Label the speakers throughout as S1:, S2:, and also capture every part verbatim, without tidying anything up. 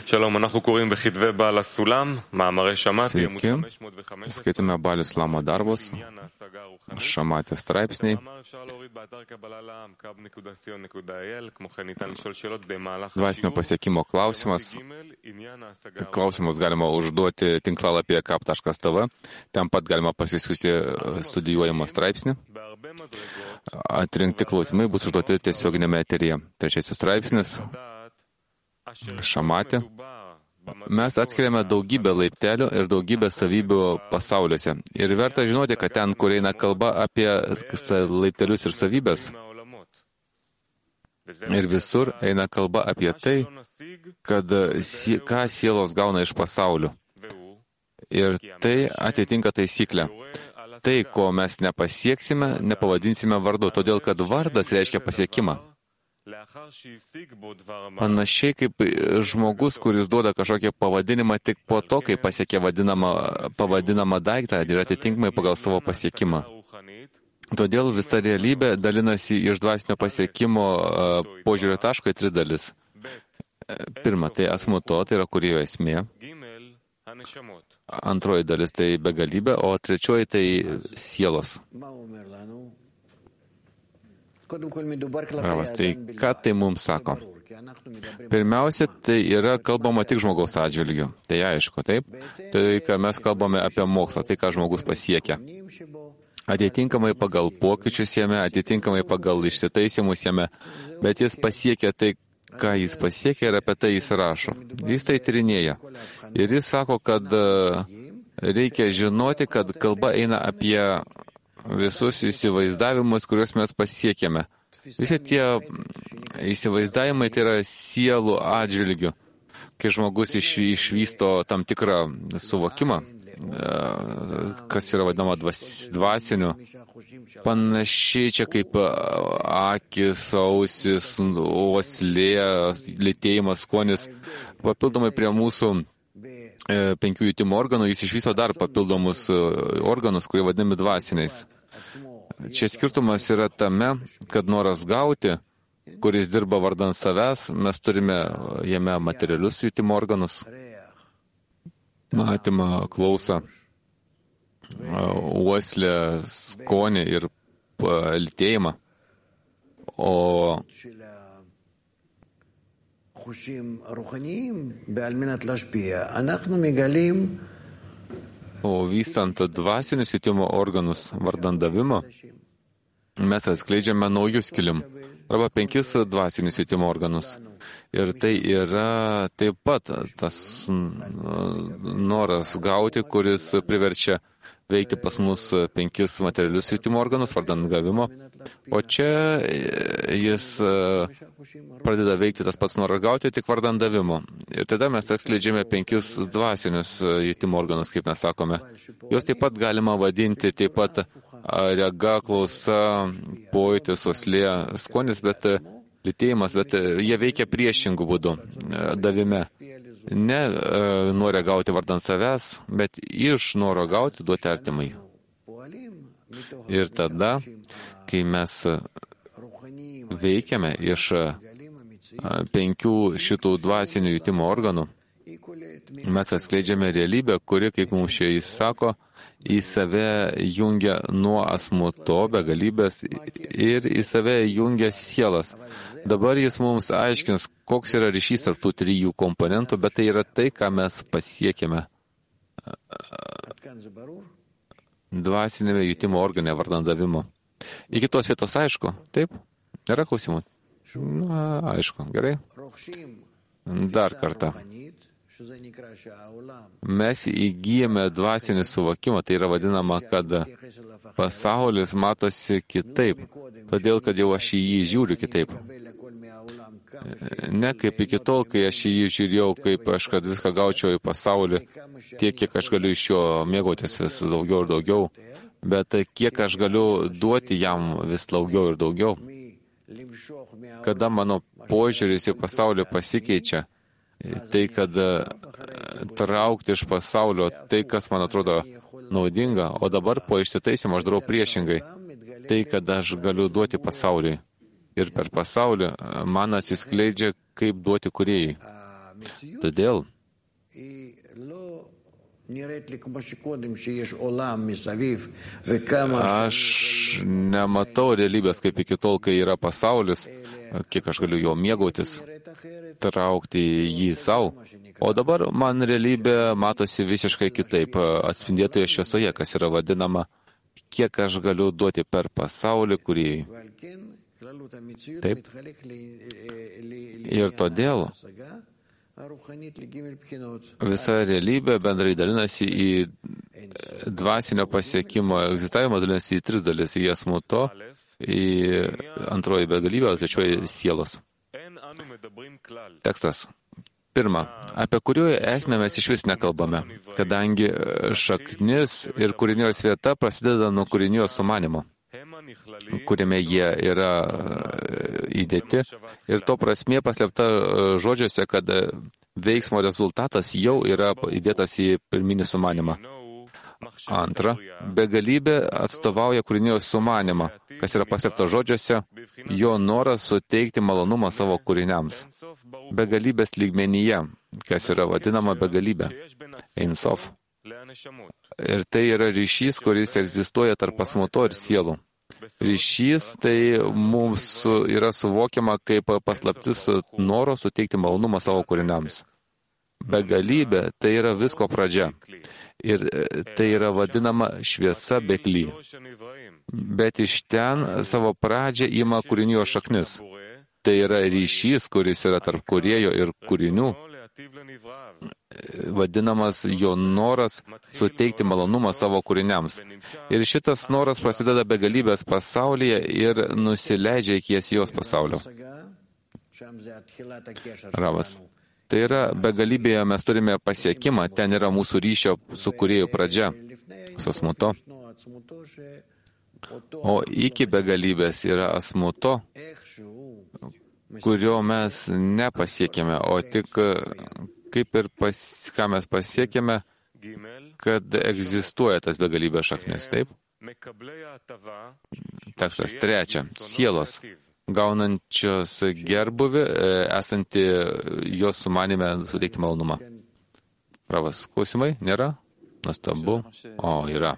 S1: Sveiki, skaitome Balius Lamo darbus, Šamatės straipsniai. Dvasinio pasiekimo klausimas. Klausimus galima užduoti tinklalapyje kap taškas tv. Ten pat galima pasisiųsti studijuojamą straipsnį. Atrinkti klausimai bus užduoti tiesioginėme eteryje. Trečiasis straipsnis. Šamatė. Mes atskiriame daugybę laiptelių ir daugybę savybių pasauliuose. Ir verta žinoti, kad ten, kur eina kalba apie laiptelius ir savybės, ir visur eina kalba apie tai, kad ką sielos gauna iš pasaulių. Ir tai atitinka taisyklę. Tai, ko mes nepasieksime, nepavadinsime vardu, todėl kad vardas reiškia pasiekimą. Panašiai kaip žmogus, kuris duoda kažkokį pavadinimą tik po to, kai pasiekė vadinamą, pavadinamą daiktą ir atitinkamai pagal savo pasiekimą. Todėl visa realybė dalinasi iš dvasinio pasiekimo požiūrio taško į tris dalis. Pirma, tai asmuto, tai yra kūrėjo esmė. Antroji dalis tai begalybė, o trečioji tai sielos. Ravas, tai ką tai mums sako? Pirmiausia, tai yra kalbama tik žmogaus atžvilgiu. Tai aišku, taip? Tai, ką mes kalbame apie mokslą, tai ką žmogus pasiekia. Atitinkamai pagal pokyčius jame, atitinkamai pagal išsitaisimus jame, bet jis pasiekia tai, ką jis pasiekia ir apie tai jis rašo. Jis tai tyrinėja. Ir jis sako, kad reikia žinoti, kad kalba eina apie visus įsivaizdavimus, kuriuos mes pasiekėme. Visi tie įsivaizdavimai tai yra sielų atžvilgių. Kai žmogus iš, išvysto tam tikrą suvokimą, kas yra vadinama dvas, dvasiniu, panašiai čia kaip akis, ausis, uoslė, lytėjimas, skonis, papildomai prie mūsų penkių jutimo organų, jis išvysto dar papildomus organus, kurie vadinami dvasiniais. Čia skirtumas yra tame, kad noras gauti, kuris dirba vardan savęs, mes turime jame materialius jutimo organus, matymą, klausą, uoslę, skonį ir lytėjimą. O O vystant dvasinius jutimo organus vardan davimo, mes atskleidžiame naujus kilim, arba penkis dvasinius jutimo organus. Ir tai yra taip pat tas noras gauti, kuris priverčia veikti pas mus penkis materialius jutimo organus vardan gavimo. O čia jis pradeda veikti tas pats noras gauti tik vardan davimo. Ir tada mes atskleidžiame penkis dvasinius jutimo organus, kaip mes sakome. Jos taip pat galima vadinti taip pat rega, klausa, pojūtis, uoslė, skonis, bet lytėjimas, bet jie veikia priešingų būdų davime. Ne nori gauti vardan savęs, bet iš noro gauti duoti artimai. Ir tada, kai mes veikiame iš penkių šitų dvasinių jutimo organų, mes atskleidžiame realybę, kuri, kaip mums čia jis sako, į save jungia nuo asmuto begalybės ir į save jungia sielas. Dabar jis mums aiškins, koks yra ryšys tarp tų trijų komponentų, bet tai yra tai, ką mes pasiekėme dvasinėme jutimo organe vardan davimo. Iki tos vietos aišku? Taip? Nėra klausimų? Na, aišku. Gerai. Dar kartą. Mes įgyjame dvasinį suvokimą, tai yra vadinama, kad pasaulis matosi kitaip, todėl kad jau aš į jį žiūriu kitaip. Ne kaip iki tol, kai aš į jį žiūrėjau, kaip aš, kad viską gaučiau į pasaulį, tiek, kiek aš galiu iš jo mėgautis vis daugiau ir daugiau, bet kiek aš galiu duoti jam vis daugiau ir daugiau. Kada mano požiūris į pasaulį pasikeičia, tai kad traukti iš pasaulio tai, kas man atrodo naudinga, o dabar po išsitaisimo aš darau priešingai. Tai, kad aš galiu duoti pasauliui. Ir per pasaulį man atsiskleidžia, kaip duoti kūrėjai. Todėl aš nematau realybės kaip iki tol, kai yra pasaulis, kiek aš galiu jo mėgautis, traukti jį savo. O dabar man realybė matosi visiškai kitaip, atspindėtoje šviesoje, kas yra vadinama, kiek aš galiu duoti per pasaulį, kurį. Taip. Ir todėl visa realybė bendrai dalinasi į dvasinio pasiekimo egzistavimą, dalinasi į tris dalis, į asmuto, į antroji begalybė, o trečioji sielos. Tekstas. Pirma, apie kurio esmę mes iš vis nekalbame, kadangi šaknis ir kūrinijos vieta prasideda nuo kūrinijos sumanimo, kuriame jie yra įdėti. Ir to prasmė paslėpta žodžiuose, kad veiksmo rezultatas jau yra įdėtas į pirminį sumanimą. Antra, begalybė atstovauja kūrinijos sumanimą, kas yra paslėpta žodžiuose, jo noras suteikti malonumą savo kūriniams. Begalybės lygmenyje, kas yra vadinama begalybė, Ein Sof. Ir tai yra ryšys, kuris egzistuoja tarp asmuto ir sielų. Ryšys tai mums yra suvokiama kaip paslaptis noro suteikti malonumą savo kūriniams. Begalybė tai yra visko pradžia. Ir tai yra vadinama šviesa bekly. Bet iš ten savo pradžią ima kūrinio šaknis. Tai yra ryšys, kuris yra tarp kūrėjo ir kūrinių, vadinamas jo noras suteikti malonumą savo kūriniams. Ir šitas noras prasideda begalybės pasaulyje ir nusileidžia iki jos pasaulio. Ravas. Tai yra begalybėje mes turime pasiekimą, ten yra mūsų ryšio su kūrėjų pradžia, su asmuto. O iki begalybės yra asmuto, kurio mes nepasiekėme, o tik kaip ir pas, ką mes pasiekėme, kad egzistuoja tas begalybės šaknis, taip? Tekstas trečia. Sielos, gaunančios gerbuvį, esanti jos sumanime suteikti malonumą. Pravas, klausimai? Nėra? Nuostabu. O, yra.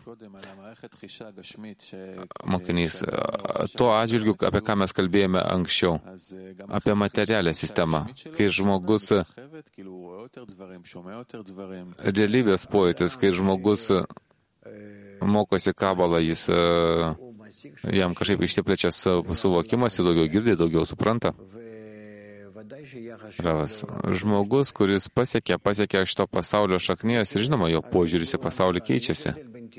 S1: Mokinys, tuo atžvilgiu, apie ką mes kalbėjome anksčiau, apie materialią sistemą, kai žmogus, realybės pojūtis, kai žmogus mokosi kabalą, jis, jam kažkaip išsiplečia suvokimas, jis daugiau girdi, daugiau supranta. Ravas. Žmogus, kuris pasiekia, pasiekia šito pasaulio šaknijos ir žinoma, jo požiūris į pasaulį keičiasi.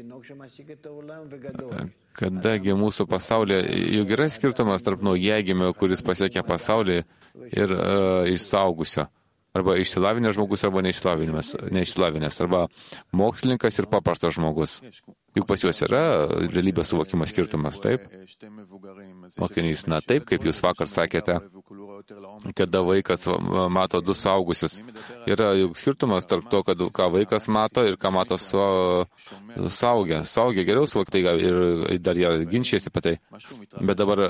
S1: Kadangi mūsų pasaulyje juk yra skirtumas tarp naujagimio, kuris pasiekia pasaulį, ir uh, išsaugusio. Arba išsilavinęs žmogus, arba neišsilavinęs, arba mokslininkas ir paprastas žmogus. Juk pas juos yra realybės suvokimo skirtumas, taip? Mokinys, na taip, kaip jūs vakar sakėte, kada vaikas mato du suaugusius. Yra juk skirtumas tarp to, kad, ką vaikas mato ir ką mato suaugę. Suaugę geriau suvokti ir dar jie ginčiasi apie tai. Bet dabar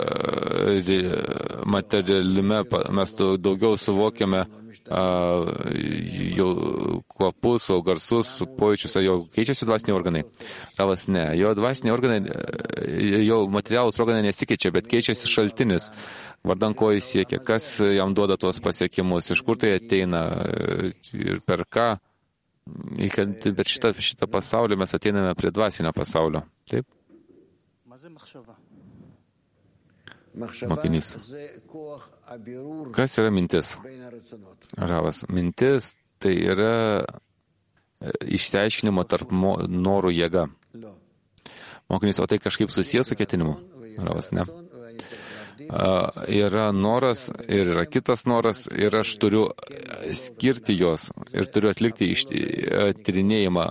S1: materialime mes daugiau suvokiame jau kvapus, o garsus, pojūčius, jau keičiasi dvasiniai organai. Ravas ne, jo dvasiniai organai, jo materialūs organai nesikeičia, bet keičiasi šaltinis, vardan ko jis siekia, kas jam duoda tuos pasiekimus, iš kur tai ateina ir per ką. Bet šitą, šitą pasaulį mes ateiname prie dvasinio pasaulio. Taip? Mokinys. Kas yra mintis? Ravas. Mintis tai yra išsiaiškinimo tarp norų jėga. Mokinys, o tai kažkaip susijęs su ketinimu? Ravas, ne. Yra noras ir yra kitas noras ir aš turiu skirti juos ir turiu atlikti tyrinėjimą,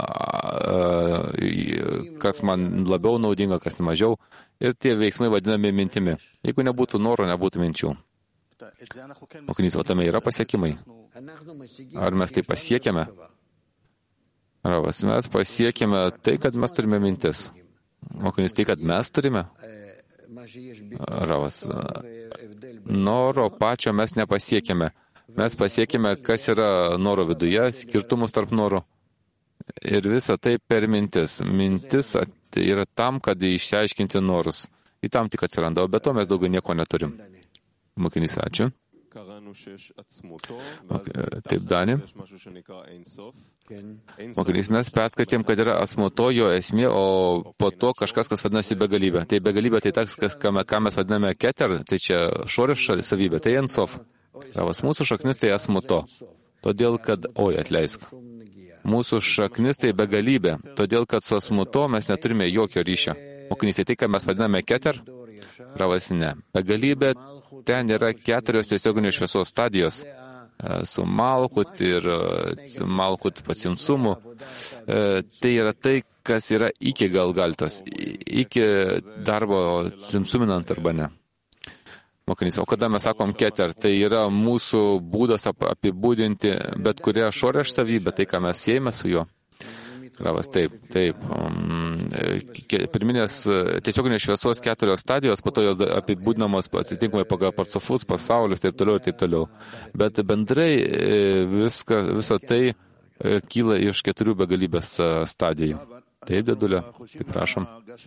S1: kas man labiau naudinga, kas mažiau. Ir tie veiksmai vadinami mintimi. Jeigu nebūtų noro, nebūtų minčių. Mokinys, o tame yra pasiekimai? Ar mes tai pasiekėme? Ravas, mes pasiekėme tai, kad mes turime mintis. Mokinys, tai, kad mes turime? Ravas, noro pačio mes nepasiekėme. mes pasiekime, kas yra noro viduje, skirtumus tarp norų. Ir visa tai per mintis. Mintis tai yra tam, kad išsiaiškinti norus. Į tam tik atsiranda, o be to mes daugiau nieko neturim. Mokinys, ačiū. Taip, Dani. Mokinys, mes perskaitėm, kad yra asmuto jo esmė, o po to kažkas, kas vadinasi begalybė. Tai begalybė, tai tas, kas, ką mes vadiname keter, tai čia šorės savybė, tai ensof. Tavas mūsų šaknis tai asmuto. Todėl, kad, oi, atleisk. Mūsų šaknis tai begalybė, todėl, kad su asmuto mes neturime jokio ryšio. Mokinys, tai, ką mes vadiname keter, ravas ne. Begalybė, ten yra keturios tiesioginės šviesos stadijos. Su malkut ir malkut pasimsumu. Tai yra tai, kas yra iki galgaltas, iki darbo simsuminant arba ne. Mokinys, o kada mes sakom keter, tai yra mūsų būdas apibūdinti bet kurią šorės savybę, tai ką mes siejame su juo. Ravas, taip, taip. Pirminės tiesioginės šviesos keturios stadijos, po to jos apibūdinamos atitinkamai pagal parcofus, pasaulius, taip toliau ir taip toliau. Bet bendrai viską, visą tai kyla iš keturių begalybės stadijų. Taip, dėdulė, taip prašom.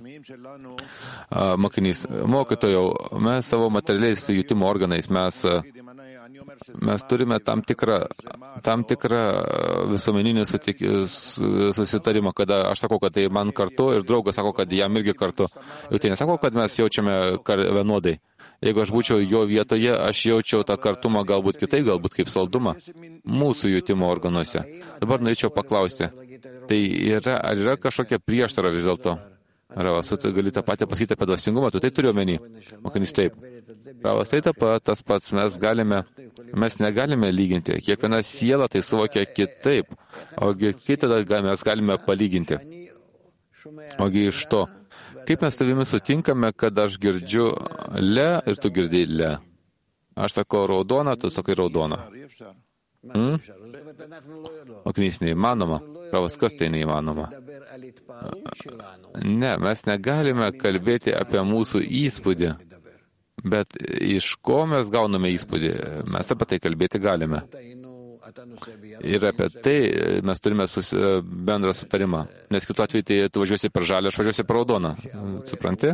S1: Mokinys, mokytojau, mes savo materialiais jutimo organais, mes, mes turime tam tikrą, tam tikrą visuomeninį sutik, susitarimą, kada aš sakau, kad tai man kartu ir draugas sako, kad jam irgi kartu. Ir tai nesako, kad mes jaučiame vienodai. Jeigu aš būčiau jo vietoje, aš jaučiau tą kartumą galbūt kitai, galbūt kaip saldumą mūsų jutimo organuose. Dabar norėčiau paklausti, tai yra, ar yra kažkokia prieštara vis dėlto? Ravas, tu gali tą patį pasakyti apie dvasingumą, tu tai turiu omeny. Mokinys, taip. Ravas, tai ta pat, tas pats, mes galime, mes negalime lyginti. Kiekviena siela tai suvokia kitaip. Ogi kaip tada mes galime palyginti? Ogi iš to. Kaip mes tavimi sutinkame, kad aš girdžiu le ir tu girdi le? Aš sakau raudona, tu sakai raudona. Hmm? Mokinys, neįmanoma. Ravas, kas tai neįmanoma? Ne, mes negalime kalbėti apie mūsų įspūdį. Bet iš ko mes gauname įspūdį? Mes apie tai kalbėti galime. Ir apie tai mes turime susi, bendrą sutarimą. Nes kitu atveju tai tu važiuosi per žalę, aš važiuosi per raudoną. Supranti?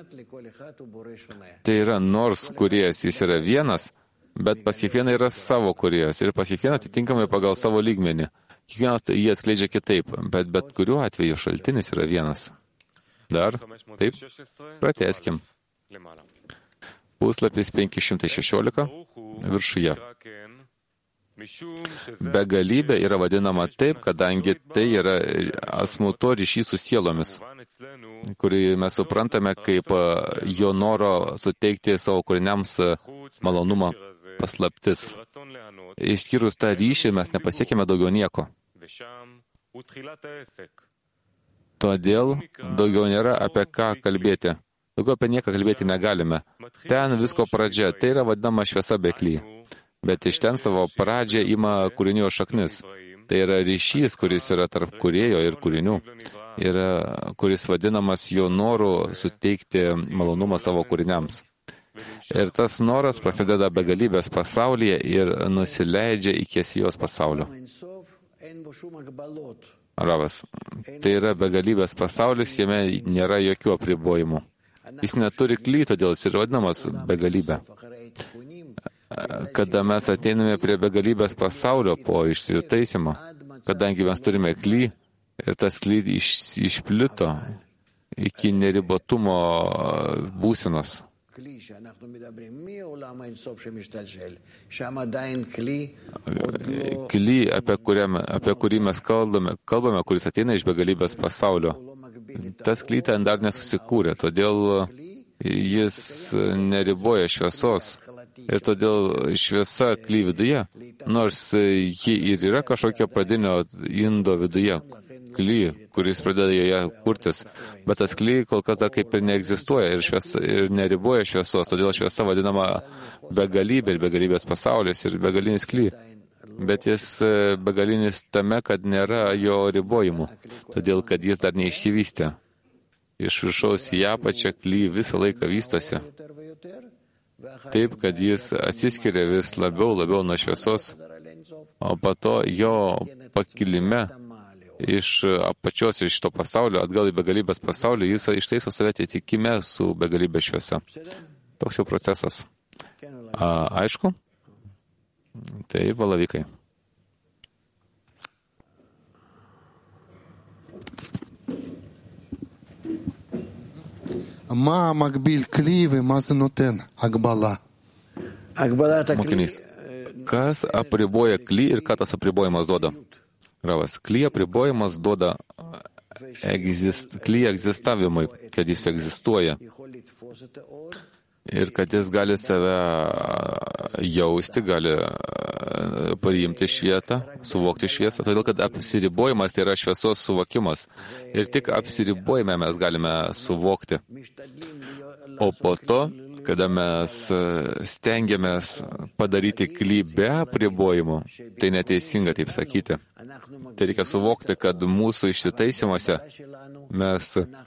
S1: Tai yra nors kuriejas jis yra vienas, bet pas kiekvieną yra savo kuriejas. Ir pas kiekvieną atitinkamai pagal savo lygmenį. Kiekvienas jį atskleidžia kitaip, bet bet kuriuo atveju šaltinis yra vienas. Dar? Taip? Pratęskim. Puslapis penki šimtai šešiolika viršuje. Begalybė yra vadinama taip, kadangi tai yra asmuto ryšys su sielomis, kurį mes suprantame kaip jo noro suteikti savo kūriniams malonumą paslaptis. Išskyrus tą ryšį mes nepasiekime daugiau nieko. Todėl daugiau nėra apie ką kalbėti. Daugiau apie nieką kalbėti negalime. Ten visko pradžia, tai yra vadinama šviesa bekly. Bet iš ten savo pradžią ima kūrinio šaknis. Tai yra ryšys, kuris yra tarp kūrėjo ir kūrinių. Ir kuris vadinamas jo noru suteikti malonumą savo kūriniams. Ir tas noras prasideda begalybės pasaulyje ir nusileidžia iki esijos pasaulio. Ravas, tai yra begalybės pasaulis, jame nėra jokių apribojimų. Jis neturi kly, todėl jis ir vadinamas begalybė. Kada mes ateiname prie begalybės pasaulio po išsitaisimo, kadangi mes turime kly ir tas kly iš, išplito iki neribotumo būsenos. Kly, apie, kuriam, apie kurį mes kalbame, kalbame, kuris ateina iš begalybės pasaulio. Tas kly ten dar nesusikūrė, todėl jis neriboja šviesos. Ir todėl šviesa kly viduje, nors ji ir yra kažkokia pradinio indo viduje, kly, kuris pradeda joje kurtis, bet tas kly kol kas dar kaip ir neegzistuoja ir, šviesa, ir neriboja šviesos, todėl šviesa vadinama begalybė ir begalybės pasaulis ir begalinis kly. Bet jis begalinis tame, kad nėra jo ribojimų, todėl kad jis dar neišsivystė. Iš viršaus į apačią kly visą laiką vystosi. taip, kad jis atsiskiria vis labiau, labiau nuo šviesos, o po to jo pakilime iš apačios, iš to pasaulio, atgal į begalybės pasaulį, jis ištaiso save atitikime su begalybės šviesa. Toks jau procesas. A, aišku? Tai valavikai.
S2: מה המקביל כלי ומה זה נותן? הגבלה.
S1: Mokinys. Kas apriboja kly ir ką tas apribojimas duoda? Ravas. Kly apribojimas duoda egzist, kly egzistavimui, kad jis egzistuoja. Ir kad jis gali save jausti, gali priimti švietą, suvokti šviesą. Todėl, kad apsiribojimas tai yra šviesos suvokimas. Ir tik apsiribojime mes galime suvokti. O po to, kada mes stengiamės padaryti kly be apribojimų, tai neteisinga taip sakyti. Tai reikia suvokti, kad mūsų išsitaisimuose mes,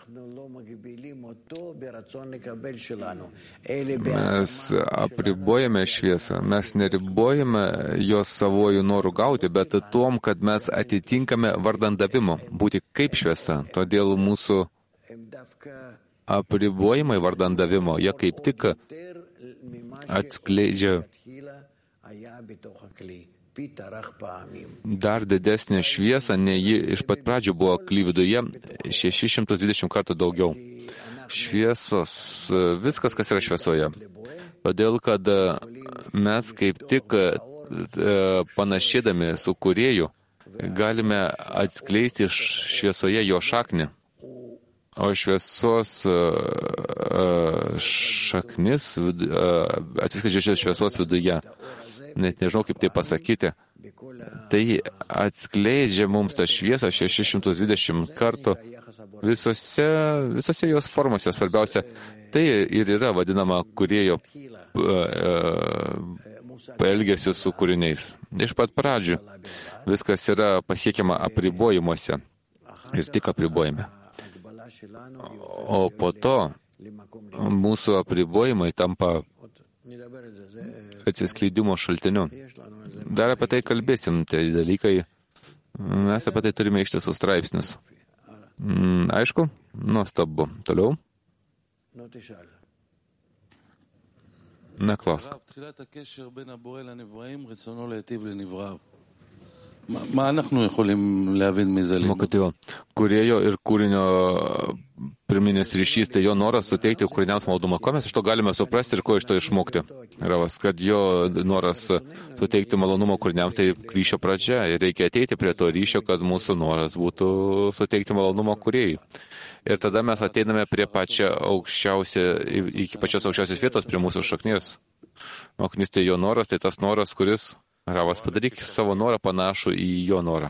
S1: mes apribojame šviesą, mes neribojame jos savojų norų gauti, bet tuom, kad mes atitinkame vardan davimo, būti kaip šviesa. Todėl mūsų apribojimai vardan davimo, jie kaip tik atskleidžia dar didesnė šviesa, nei ji iš pat pradžių buvo kly viduje, šešis šimtus dvidešimt kartų daugiau. Šviesos, viskas, kas yra šviesoje. Todėl, kad mes kaip tik panašėdami su kūrėju galime atskleisti šviesoje jo šaknį. O šviesos šaknis atsiskleidžia šviesos viduje. Net nežinau, kaip tai pasakyti. Tai atskleidžia mums tą šviesą šešis šimtus dvidešimt kartų visose, visose jos formose. Svarbiausia, tai ir yra vadinama kūrėjo paelgesiu su kūriniais. Iš pat pradžių viskas yra pasiekiama apribojimuose ir tik apribojime. O po to mūsų apribojimai tampa atsiskleidimo šaltiniu. Dar apie tai kalbėsim, tai dalykai, mes apie tai turime ištisus straipsnius. Aišku? Nuostabu. Toliau? Neklausk. Mokytojo, kūrėjo ir kūrinio pirminis ryšys, tai jo noras suteikti kūriniams maldumą. Ko mes iš to galime suprasti ir ko iš to išmokti? Ravas, kad jo noras suteikti malonumą kūriniams, tai ryšio pradžia. Ir reikia ateiti prie to ryšio, kad mūsų noras būtų suteikti malonumą kūrėjai. Ir tada mes ateiname prie pačią aukščiausią, iki pačios aukščiausios vietos, prie mūsų šaknies. Mokinys, tai jo noras, tai tas noras, kuris Ravas, padaryk savo norą panašų į jo norą.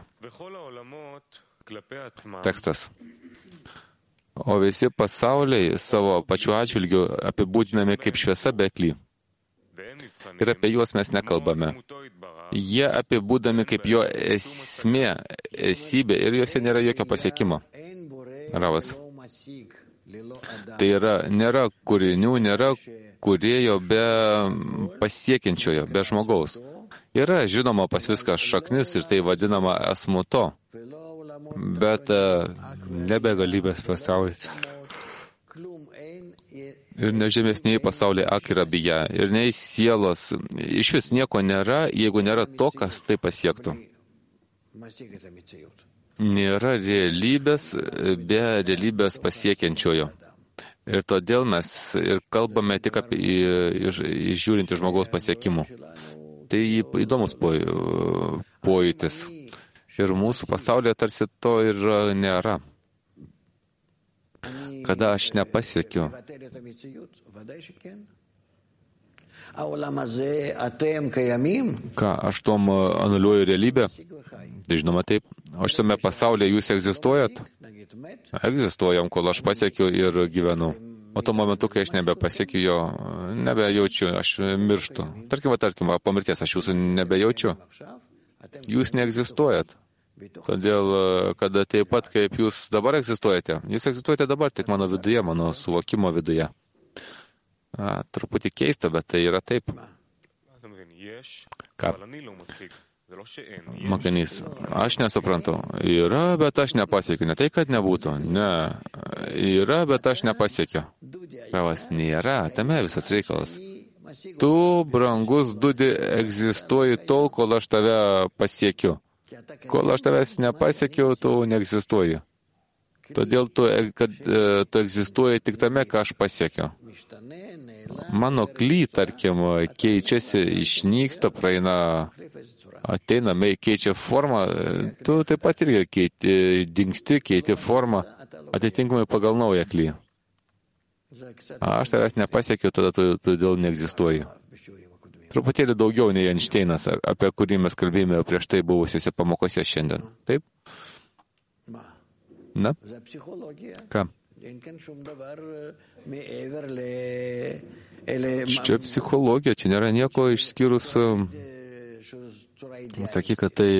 S1: Tekstas. O visi pasauliai savo pačių atžvilgių apibūdinami kaip šviesa be kly. Ir apie juos mes nekalbame. Jie apibūdami kaip jo esmė, esybė ir juose nėra jokio pasiekimo. Ravas. Tai yra, nėra kūrinių, nėra kūrėjo be pasiekiančiojo, be žmogaus. Yra, žinoma, pas viską šaknis ir tai vadinama esmuto, bet nebe galybės pasaulis. Ir nežemesniai pasauliai akirabija, ir nei sielos, iš vis nieko nėra, jeigu nėra to, kas tai pasiektų. Nėra realybės be realybės pasiekiančiojo. Ir todėl mes ir kalbame tik apie išžiūrinti žmogaus pasiekimų. Tai įdomus pojūtis. Ir mūsų pasaulyje tarsi to ir nėra. Kada aš nepasiekiu. Ką, aš tom anuliuoju realybę? Tai žinoma taip. O šiame pasaulyje jūs egzistuojat? Egzistuojam, kol aš pasiekiu ir gyvenu. O tuo momentu, kai aš nebepasiekiu jo, nebejaučiu, aš mirštu. Tarkim, tarkim, po mirties aš jūsų nebejaučiu. Jūs neegzistuojat. Todėl, kad taip pat kaip jūs dabar egzistuojate, jūs egzistuojate dabar tik mano viduje, mano suvokimo viduje. A, truputį keista, bet tai yra taip. Ką? Mokinys, aš nesuprantu. Yra, bet aš nepasiekiu. Ne tai, kad nebūtų. Ne. Yra, bet aš nepasiekiu. Pravas, nėra. Tame visas reikalas. Tu, brangus Dudi, egzistuoji tol, kol aš tave pasiekiu. Kol aš tavęs nepasiekiu, tu neegzistuoji. Todėl tu, kad tu egzistuoji tik tame, ką aš pasiekiu. Mano kly, tarkim, keičiasi, išnyksta, praeina, ateina, keičia formą, tu taip pat irgi keiti, dingsti, keiti formą, atitinkamai pagal naują kly. Aš tavęs nepasiekiu, tada tu, tu dėl neegzistuoji. Truputėlį daugiau nei Einšteinas, apie kurį mes kalbėjome prieš tai buvusiuose pamokose šiandien. Taip? Na? Ką? Čia psichologija, čia nėra nieko išskyrus, sakyk, kad tai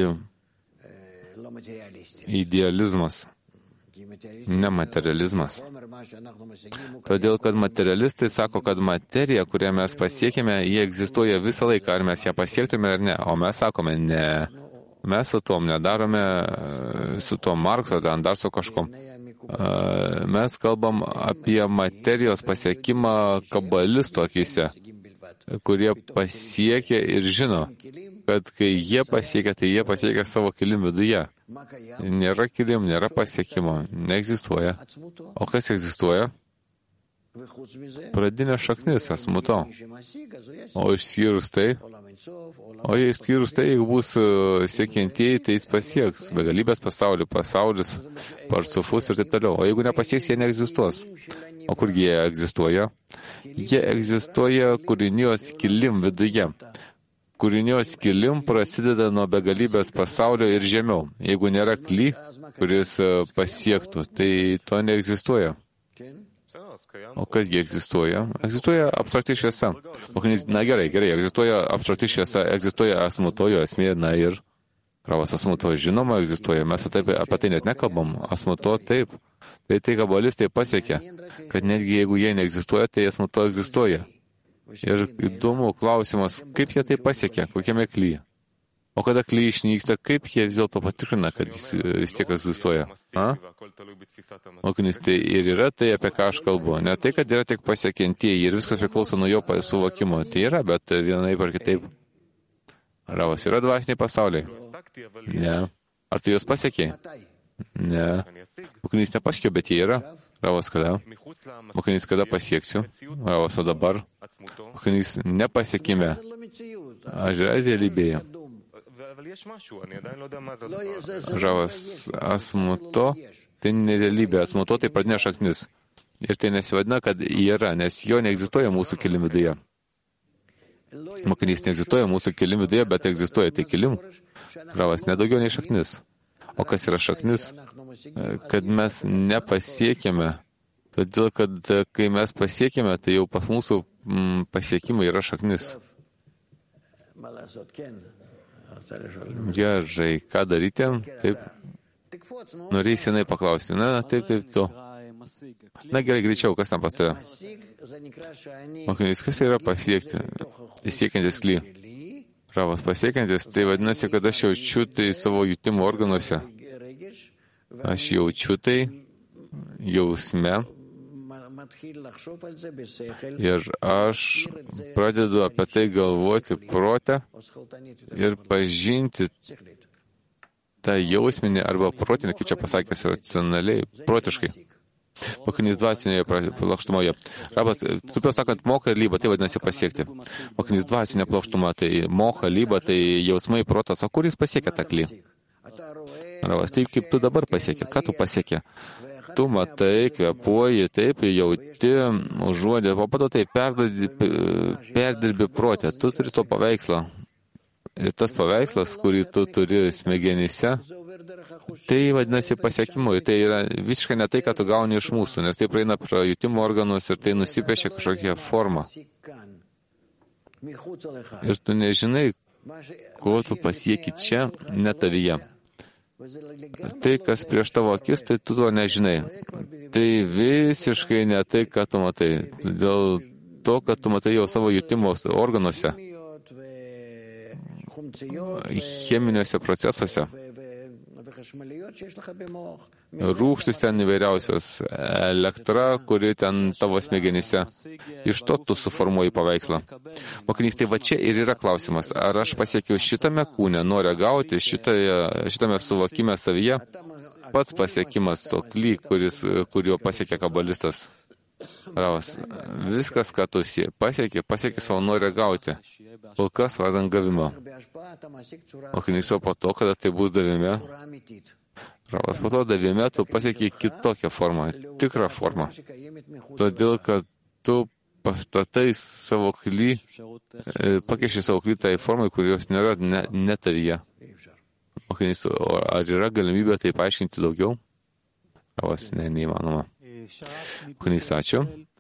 S1: idealizmas, ne materializmas. Todėl, kad materialistai sako, kad materija, kurią mes pasiekime, jie egzistuoja visą laiką, ar mes ją pasiektume ar ne. O mes sakome, ne. Mes su tom nedarome, su tom Markso, ten dar su kažkom. Mes kalbam apie materijos pasiekimą kabalistų akyse, kurie pasiekia ir žino, kad kai jie pasiekia, tai jie pasiekia savo kilim viduje. Nėra kilim, nėra pasiekimo, neegzistuoja. O kas egzistuoja? Pradinė šaknis, asmuto. O išskyrus tai, o jei išskyrus tai, jeigu bus siekiantieji, tai jis pasieks begalybės pasaulį, pasaulis, parsufus ir taip toliau. O jeigu nepasieks, jie neegzistuos. O kurgi jie egzistuoja? Jie egzistuoja kūrinijos kilim viduje. Kūrinijos kilim prasideda nuo begalybės pasaulio ir žemiau. Jeigu nėra kly, kuris pasiektų, tai to neegzistuoja. O kasgi egzistuoja? Egzistuoja abstrakti šviesa. Na gerai, gerai, egzistuoja abstrakti šviesa, egzistuoja asmutojo esmė, na ir pravas asmuto žinoma egzistuoja. Mes taip, apie tai net nekalbam. Asmuto taip. Tai tai kabalistai pasiekia, kad netgi jeigu jie neegzistuoja, tai asmuto egzistuoja. Ir įdomu klausimas, kaip jie tai pasiekia, kokiame klyje. O kada kly išnyksta, kaip jie vis dėlto patikrina, kad jis vis tiek egzistuoja? A? Mokinys, tai ir yra tai, apie ką aš kalbu. Ne tai, kad yra tik pasiekiantieji ir viskas priklauso nuo jo suvokimo. Tai yra, bet vienaip ar kitaip. Ravas, yra dvasiniai pasauliai? Ne. Ar tu juos pasiekė? Ne. Mokinys nepasiekė, bet jie yra. Ravas, kada? Mokinys, kada pasieksiu? Ravas, o dabar? Mokinys, nepasiekime. Aš yra realybėje. Ravas, asmuto, tai nerealybė, asmuto tai pradinė šaknis. Ir tai nesivadina, kad yra, nes jo neegzistuoja mūsų kilim viduje. Mokinys neegzistuoja mūsų kilim viduje, bet egzistuoja tai kilim. Ravas, nedaugiau nei šaknis. O kas yra šaknis? Kad mes nepasiekėme. Todėl, kad kai mes pasiekėme, tai jau pas mūsų mm, pasiekimai yra šaknis. Gerai, ką daryti? Taip. Norėjai senai paklausti. Na, taip, taip, tu. Na gerai, greičiau, kas ten pas tave? Mokinys, kas yra pasiekti? Siekiantis kly. Ravas, pasiekiantis, tai vadinasi, kad aš jaučiu tai savo jutimo organuose. Aš jaučiu tai jausme. Ir aš pradedu apie tai galvoti prote ir pažinti tą jausminį arba protinį, kaip čia pasakęs, racionaliai, protiškai. Mokinys dvasinėje plokštumoje. Rabas, trupiau sakant, mocha ir lyba, tai vadinasi pasiekti. Mokinys dvasinė plokštuma, tai mocha, lyba, tai jausmai, protas. O kur jis pasiekia tą klį? Rabas, tai kaip tu dabar pasiekė? Ką tu pasiekė? Tu matai, kvepuoji, taip, jauti, užuodė, o pato tai perdirbi, perdirbi protę. Tu turi to paveikslą. Ir tas paveikslas, kurį tu turi smegenyse, tai vadinasi pasiekimu. Tai yra visiškai ne tai, ką tu gauni iš mūsų, nes tai praeina pro jutimo organus ir tai nusipiešia kažkokią formą. Ir tu nežinai, ko tu pasieki čia, ne tavyje. Tai, kas prieš tavo akis, tai tu to nežinai. Tai visiškai ne tai, ką tu matai. Todėl to, kad tu matai jau savo jutimo organuose, cheminiuose procesuose. Rūgštis ten įvairiausios, elektra, kuri ten tavo smegenyse. Iš to tu suformuoji paveikslą. Mokinys, tai va čia ir yra klausimas. Ar aš pasiekiau šitame kūne, noriu gauti šitoje, šitame suvokime savyje, pats pasiekimas to kly, kuris, kurio pasiekė kabalistas. Ravas, viskas, ką tu pasiekė, pasiekė savo norę gauti. Kol kas vadant gavimo. Mokinys, o po to, kada tai bus davime, Ravas, po to davime tu pasiekė kitokią formą, tikrą formą. Todėl, kad tu pastatai savo kly, pakeiši savo kly tai formai, kurios nėra ne, ne tavyje. Mokinys, ar yra galimybė tai paaiškinti daugiau? Ravas, ne, neįmanoma. Mokinys, ačiū.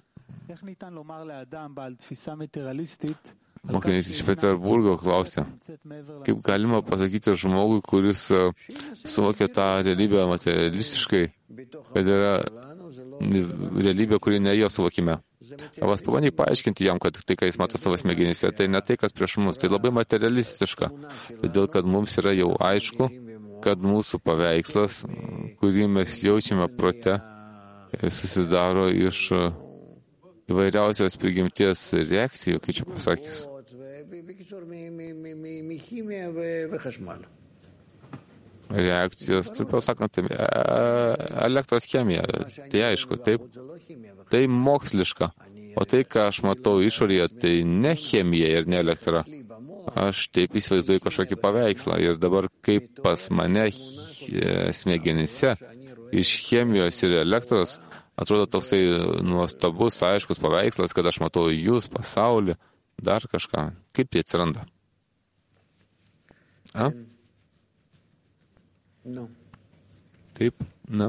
S1: Mokinys iš Peterburgo klausė, kaip galima pasakyti žmogui, kuris suvokia tą realybę materialistiškai, kad yra realybė, kuri ne jo suvokime. Avas pabandyk paaiškinti jam, kad tai, ką jis mato savo smegenyse, tai ne tai, kas prieš mus, tai labai materialistiška. Todėl, kad mums yra jau aišku, kad mūsų paveikslas, kurį mes jaučiame prote, susidaro iš įvairiausios prigimties reakcijų, kaip čia pasakys. Reakcijos, taip sakant, elektros chemija, tai aišku, taip, tai moksliška. O tai, ką aš matau išorėje, tai ne chemija ir ne elektra. Aš taip įsivaizduoju kažkokį paveikslą ir dabar kaip pas mane smegenyse iš chemijos ir elektros atrodo toksai nuostabus, aiškus paveikslas, kad aš matau jūs, pasaulį, dar kažką. Kaip tai atsiranda? A? Taip, na.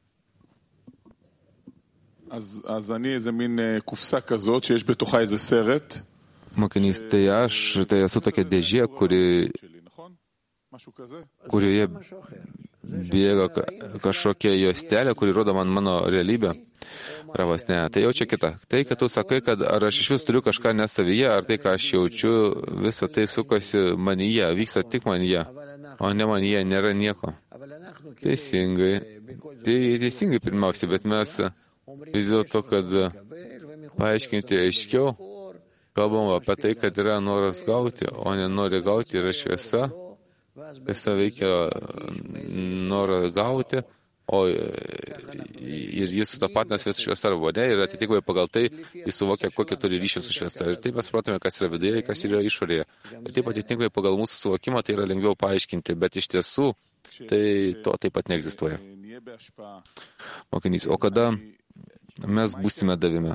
S3: אז אני איזה מין קופסה כזאת שיש בתוכה איזה סרט.
S1: Mokinys, tai aš, tai esu tokia dėžė, kuri, kurioje bėga kažkokia juostelė, kuri rodo man mano realybę. Ravas, ne, tai jau čia kita. Tai, kad tu sakai, kad ar aš iš vis turiu kažką nesavyje, ar tai, ką aš jaučiu, visą tai sukasi manyje, vyksta tik manyje, o ne manyje nėra nieko. Teisingai. Tai teisingai pirmiausia, bet mes vis dėlto, kad paaiškinti aiškiau, kalbam apie tai, kad yra noras gauti, o ne nori gauti yra šviesa. Šviesa veikia norą gauti, o ir jis sutapatina šviesą šviesa arba ne, ir atitinkamai pagal tai jis suvokia, kokį turi ryšį su šviesa. Ir taip mes supratome, kas yra viduje, kas yra išorėje. Ir taip atitinkamai pagal mūsų suvokimą tai yra lengviau paaiškinti, bet iš tiesų tai to taip pat neegzistuoja. Mokinys, o kada mes būsime davime?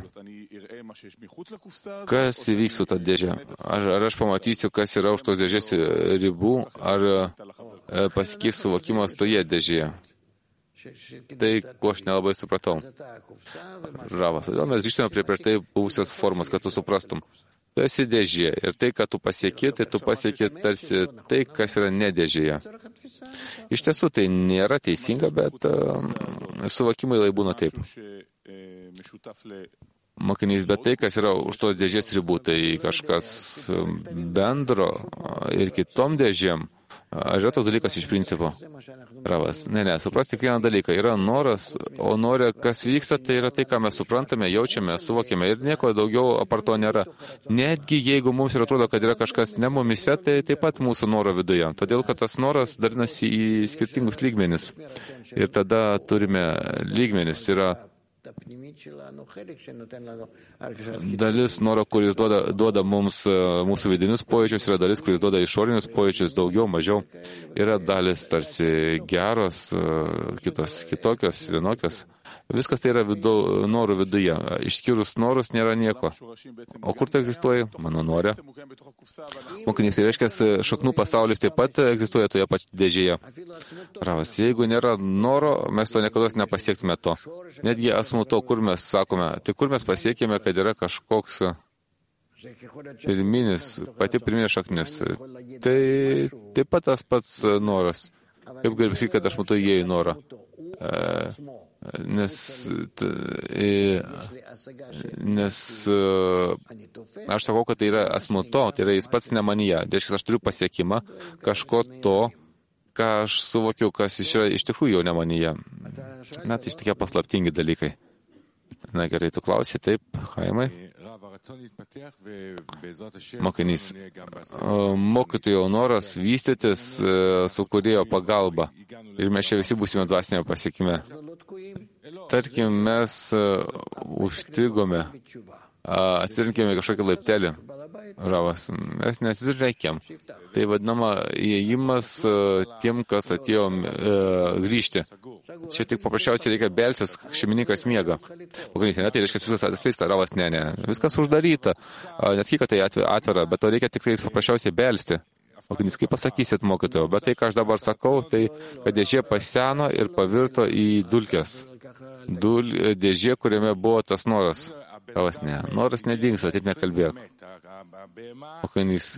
S1: Kas įvyks su ta dėžė? Ar, ar aš pamatysiu, kas yra už tos dėžės ribų, ar pasikeis suvokimas toje dėžėje? Tai, ko aš nelabai supratau. Ravas, todėl mes grįžtame prie prieš tai buvusios formos, kad tu suprastum. Tu esi dėžė ir tai, ką tu pasieki, tai tu pasieki tarsi tai, kas yra ne dėžėje. Iš tiesų tai nėra teisinga, bet uh, suvokimai lai būna taip. Mokinys, bet tai, kas yra už tos dėžės ribų, tai kažkas bendro ir kitom dėžėm. Ar yra tos dalykas iš principo? Ravas, ne, ne, suprasti kiekvieną dalyką. Yra noras, o norė, kas vyksta, tai yra tai, ką mes suprantame, jaučiame, suvokime ir nieko daugiau apart to nėra. Netgi jeigu mums ir atrodo, kad yra kažkas ne mumise, tai taip pat mūsų noro viduje. Todėl, kad tas noras darinasi į skirtingus lygmenis. Ir tada turime lygmenis. Yra dalis noro, kuris duoda, duoda mums mūsų vidinius pojūčius, yra dalis, kuris duoda išorinius pojūčius, daugiau, mažiau. Yra dalis tarsi geros, kitos kitokios, vienokios. Viskas tai yra vidu, norų viduje. Išskyrus norus nėra nieko. O kur tai egzistuoja? Mano norė. Mokinys, tai reiškia, šaknų pasaulis taip pat egzistuoja toje pačioje dėžėje. Ravas, jeigu nėra noro, mes to niekada nepasiektume to. Netgi asmu to, kur mes sakome, tai kur mes pasiekėme, kad yra kažkoks pirminis, pati pirminė šaknis. Tai taip pat tas pats noras. Kaip galiu pasakyti, kad aš matau jie į norą. E, Nes, nes aš sakau, kad tai yra asmuo to, tai yra jis pats ne manyje. Reiškia, aš turiu pasiekimą kažko to, ką aš suvokiau, kas yra iš tikrųjų jau ne manyje. Na, tai iš tokie paslaptingi dalykai. Na gerai, tu klausai, taip, Chaimai. Mokinys. Mokytojo noras vystytis su kūrėjo pagalba. Ir mes čia visi būsime dvasinėme pasiekime. Tarkim, mes užstrigome, atsirinkėme kažkokį laiptelį. Ravas, mes nesizreikėm. Tai vadinama įėjimas tiem, kas atėjo e, grįžti. Čia tik paprasčiausiai reikia belsis, šeimininkas miega. Mokinys, ne, tai reiškia viskas atskleista. Ravas, ne, ne. Viskas uždaryta. Nesakyk, kad tai atvira, bet to reikia tik tai paprasčiausiai belsti. Mokinys, kaip pasakysit mokytojo, bet tai, ką aš dabar sakau, tai, kad dėžė paseno ir pavirto į dulkes. Dul, dėžė, kuriame buvo tas noras. Ravas, ne. Noras nedingsta, taip nekalbėk. Mokinys,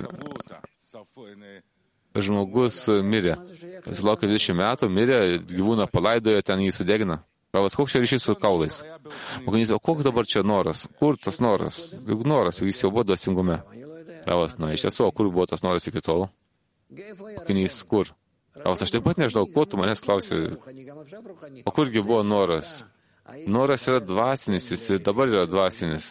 S1: žmogus mirė. Jis laukia dvidešimt metų, mirė, gyvūną palaidojo, ten jį sudegina. Ravas, koks čia ryšys su kaulais? Mokinys, o koks dabar čia noras? Kur tas noras? Juk noras, juk jis jau buvo dvasingume. Ravas, na, iš tiesų, o kur buvo tas noras iki tol? Mokinys, kur? Ravas, aš taip pat nežinau, ko tu manęs klausai. O kurgi buvo noras? Noras yra dvasinis, jis dabar yra dvasinis.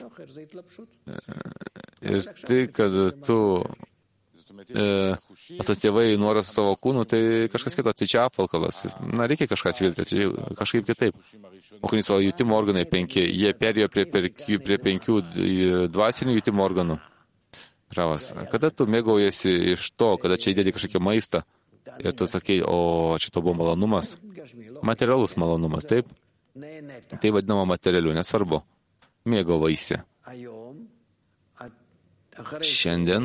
S1: Ir tai, kad tu e, asociavai norą su savo kūnu, tai kažkas kito, tai čia apvalkalas. Na, reikia kažkas vilti, tai kažkaip kitaip. Mokinys, o jutimo organai penki, jie perėjo prie, prie, prie penkių dvasinių jutimo organų. Ravas, kada tu mėgaujasi iš to, kada čia įdėdi kažkokį maistą ir tu sakai, o čia to buvo malonumas, materialus malonumas, taip? Tai vadinama materialiu, nesvarbu. Mėgavaisi. Šiandien,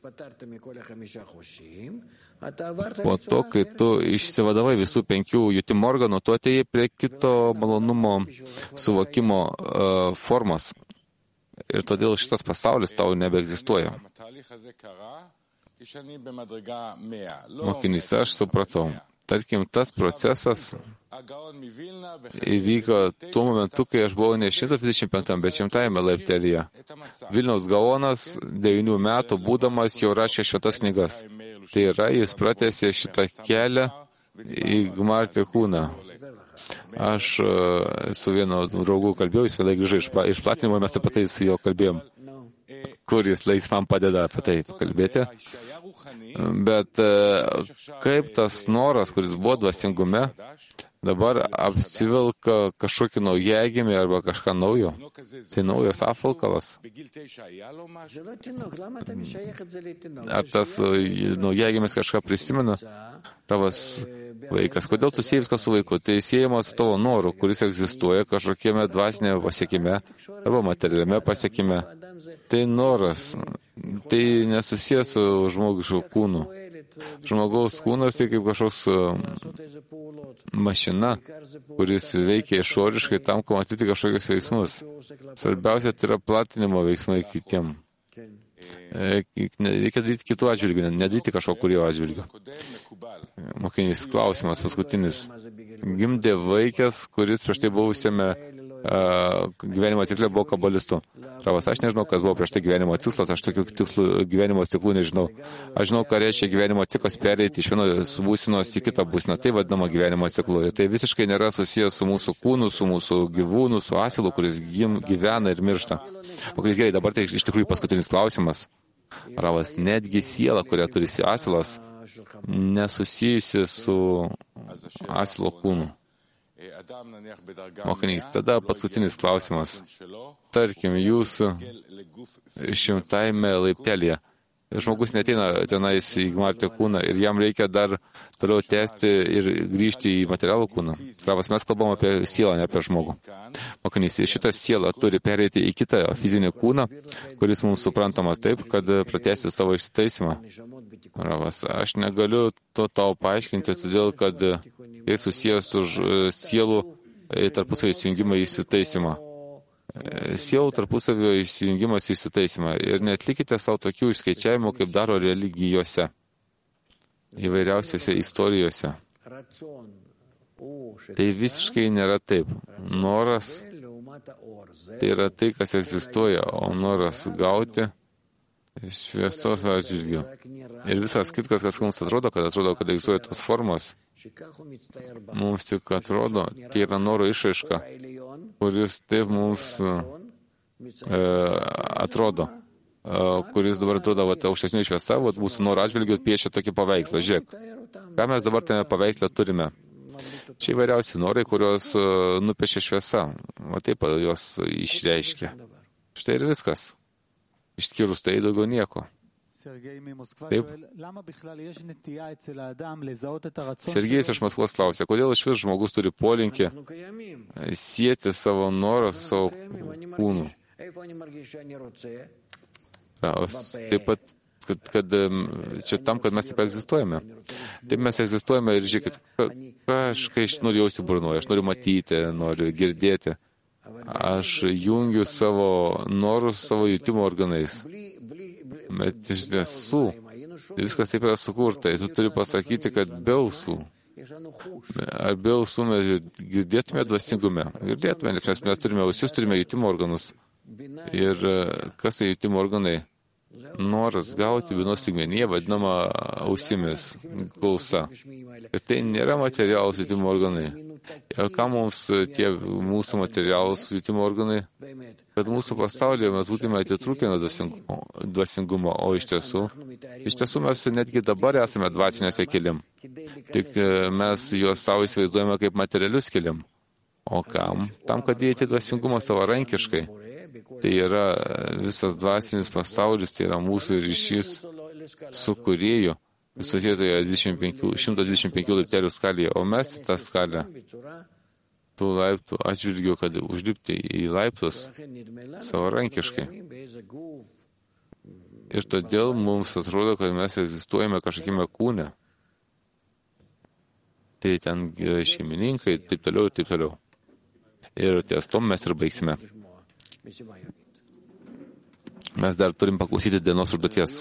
S1: po to, kai tu išsivadavai visų penkių jutimo organų, tu atėjai prie kito malonumo suvokimo uh, formos. Ir todėl šitas pasaulis tau nebeegzistuoja. Mokinys, aš supratau. Tarkim, tas procesas įvyko tuo momentu, kai aš buvau ne šimtas dvidešimt penktam, bet šimtajame laiptelyje. Vilniaus gaonas devynių metų būdamas jau rašė šventas knygas. Tai yra, jis pratęsė šitą kelią į Gmartį kūną. Aš su vienu draugu kalbėjau, jis vėlai grįžo iš, iš platinimo, mes apie tai su juo kalbėjom, kur jis leis man padeda apie tai kalbėti. Bet kaip tas noras, kuris buvo dvasingume, dabar apsivilka kažkokį naujagimį arba kažką naujo. Tai naujas apvalkalas. Ar tas naujagimis kažką prisimena? Tavas vaikas. Kodėl tu sieji viską su vaiku? Tai siejama su tavo noru, kuris egzistuoja kažkokiame dvasinėme pasiekime arba materialiame pasiekime. Tai noras. Tai nesusijęs su žmogišku kūnu. Žmogaus kūnas tai kaip kažkoks mašina, kuris veikia išoriškai tam, kad matyti kažkokius veiksmus. Svarbiausia, tai yra platinimo veiksmai kitiem. Reikia daryti kitų atžvilgių, nedaryti kažko kurio atžvilgių. Mokinys, klausimas paskutinis. Gimdė vaikas, kuris prieš tai buvusiame uh, gyvenimo cikle buvo kabalistu. Ravas, aš nežinau, kas buvo prieš tai gyvenimo tikslas, aš tokių tikslų gyvenimo ciklų nežinau. Aš žinau, ką reiškia gyvenimo ciklas pereiti iš vienos būsenos į kitą būseną. Tai vadinama gyvenimo ciklu. Ir tai visiškai nėra susijęs su mūsų kūnu, su mūsų gyvūnu, su asilu, kuris gim, gyvena ir miršta. O kuris gerai, dabar tai iš tikrųjų paskutinis klausimas. Ravas, netgi siela, kurią turi asilas, nesusijusi su asilo kūnu. Mokinys, tada paskutinis klausimas. Tarkim, jūsų šimtajame laiptelėje. Žmogus neteina tenais į Gmartį kūną ir jam reikia dar toliau tęsti ir grįžti į materialų kūną. Ravas, mes kalbam apie sielą, ne apie žmogų. Mokinys, šitą sielą turi pereiti į kitą fizinį kūną, kuris mums suprantamas taip, kad pratęsti savo išsitaisymą. Ravas, aš negaliu to tau paaiškinti, todėl kad tai susijęs su sielų tarpusavio įsijungimą į įsitaisymą. Sielų tarpusavio įsijungimas į įsitaisymą. Ir neatlikite savo tokių išskaičiavimų, kaip daro religijose, įvairiausiose istorijose. Tai visiškai nėra taip. Noras tai yra tai, kas egzistuoja, o noras gauti šviesos atžvilgių. Ir visas kitkas, kas mums atrodo, kad atrodo, kad egzistuoja tos formos, mums tik atrodo, tai yra noro išraiška, kuris taip mums e, atrodo, e, kuris dabar atrodo, va, aukštesnė šviesa, va, mūsų noro atžvilgių piešia tokį paveikslą. Žiūrėk, ką mes dabar tame paveiksle turime? Čia įvairiausi norai, kurios uh, nupiešia šviesa, o taip jos išreiškia. Štai ir viskas. Išskyrus tai daugiau nieko. Taip. Sergejus iš Maskvos klausė, kodėl iš vis žmogus turi polinkį sieti savo norą su savo kūnu. Taip pat Kad, kad čia tam, kad mes taip egzistuojame. Taip mes egzistuojame ir žiūrėkit, kažkai aš noriu jausti burnoje, aš noriu matyti, noriu girdėti. Aš jungiu savo norus savo jutimo organais. Bet iš tiesų, viskas taip yra sukurta. Tu turi pasakyti, kad be ausų. Ar be ausų mes girdėtume dvasingume? Girdėtume, nes mes, mes turime ausis, turime jutimo organus. Ir kas tai jutimo organai? Noras gauti vienos lygmenyje vadinama ausimis, klausa. Ir tai nėra materialūs jutimo organai. Ir ką mums tie mūsų materialūs jutimo organai? Kad mūsų pasaulyje mes būtume atitrūkę nuo dvasingumo, o iš tiesų, iš tiesų mes netgi dabar esame dvasinėse keliam. Tik mes juos savo įsivaizduojame kaip materialius keliam. O kam? Tam, kad įeiti dvasingumą savarankiškai. Tai yra visas dvasinis pasaulis, tai yra mūsų ryšys su kūrėju, visoje toje šimto dvidešimt penkių laiptelių skalėje, o mes tą skalę tų laiptų atžvilgiu, kad užlipti į laiptus savarankiškai. Ir todėl mums atrodo, kad mes egzistuojame kažkokiame kūne. Tai ten šeimininkai, taip toliau ir taip toliau. Ir ties tom mes ir baigsime. Mes dar turim paklausyti dienos užduoties.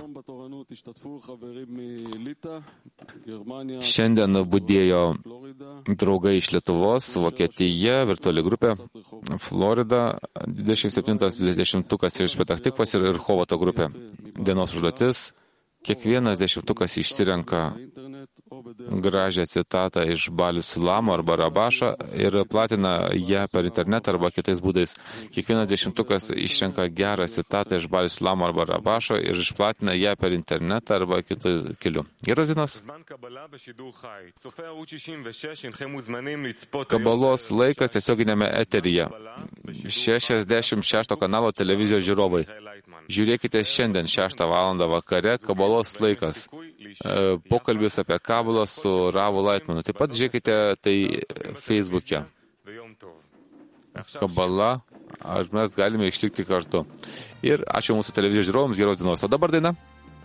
S1: Šiandien budėjo draugai iš Lietuvos, Vokietija, virtuali grupė, Florida, dvidešimt septintas dešimtukas iš Petachtikvos ir Rehoboto grupė. Dienos užduotis. Kiekvienas dešimtukas išsirenka gražią citatą iš Balis Sulamo arba Rabašo ir platina ją per internetą arba kitais būdais. Kiekvienas dešimtukas išrenka gerą citatą iš Balis Sulamo arba Rabašo ir išplatina ją per internetą arba kitų kelių. Geros dienos. Kabalos laikas tiesioginėme eteryje. šešiasdešimt šešto kanalo televizijos žiūrovai. Žiūrėkite šiandien šeštą valandą vakare Kabalos laikas. Pokalbis apie Kabalą su Ravu Laitmanu. Taip pat žiūrėkite tai Facebook'e. Kabala, ar mes galime išlikti kartu. Ir ačiū mūsų televizijos žiūrovams, geros dienos. O dabar daina.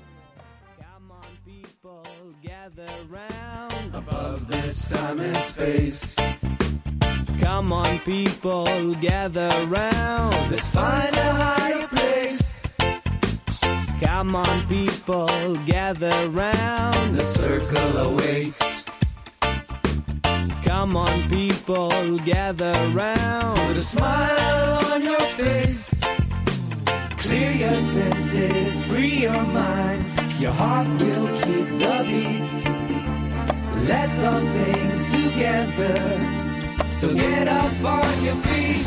S4: Come on, people, gather round. Let's find a higher place. Come on, people, gather round. The circle awaits. Come on, people, gather round. Put a smile on your face. Clear your senses, free your mind. Your heart will keep the beat. Let's all sing together. So get up on your feet.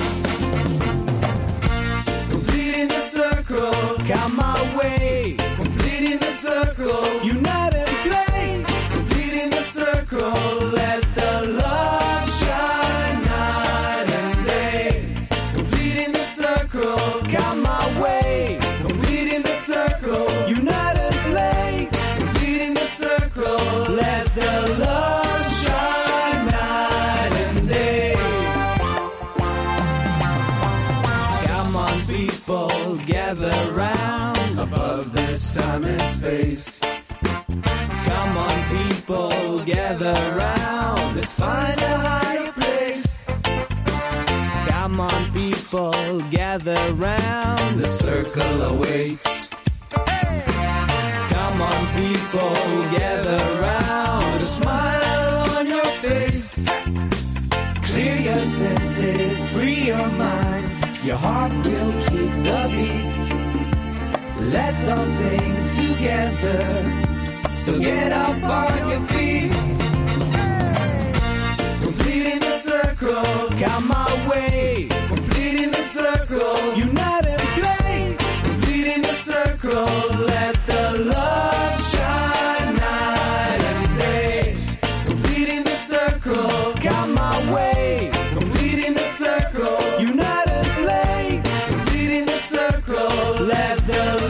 S4: Completing the circle, come my way. Completing the circle, unite and play. Completing the circle, let the love shine night and day. Completing the circle, come my way. Completing the circle, unite and play. Completing the circle, let the love shine night and day. Come on, people, gather round above this time and space. Come on, people, gather round. Let's find a higher place. Come on, people, gather round. The circle awaits. Come on, people, gather round. A smile on your face. face. Clear your senses, free your mind. Your heart will keep the beat. Let's all sing together. So get up on your feet. Completing the circle, count my way. Completing the circle, unite and play. Completing the circle, let the love shine night and day. Completing the circle, count my way. Completing the circle, unite and play. Completing the circle, let the